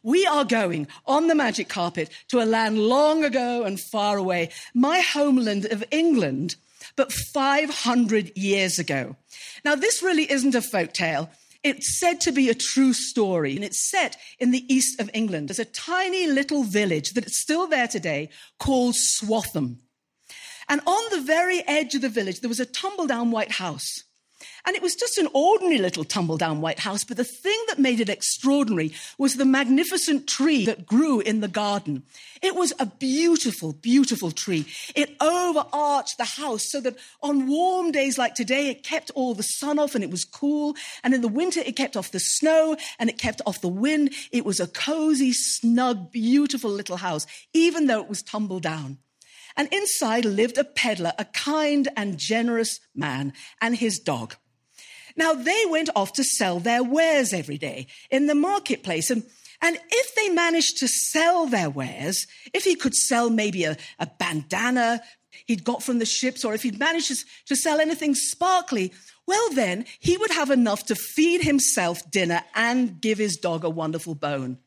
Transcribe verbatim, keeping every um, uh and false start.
we are going on the magic carpet to a land long ago and far away, my homeland of England, but five hundred years ago. Now, this really isn't a folk tale. It's said to be a true story, and it's set in the east of England. There's a tiny little village that is still there today called Swatham. And on the very edge of the village, there was a tumble-down white house. And it was just an ordinary little tumble-down white house, but the thing that made it extraordinary was the magnificent tree that grew in the garden. It was a beautiful, beautiful tree. It overarched the house so that on warm days like today, it kept all the sun off and it was cool. And in the winter, it kept off the snow and it kept off the wind. It was a cozy, snug, beautiful little house, even though it was tumbled down. And inside lived a peddler, a kind and generous man, and his dog. Now, they went off to sell their wares every day in the marketplace. And, and if they managed to sell their wares, if he could sell maybe a, a bandana he'd got from the ships, or if he'd managed to, to sell anything sparkly, well, then he would have enough to feed himself dinner and give his dog a wonderful bone.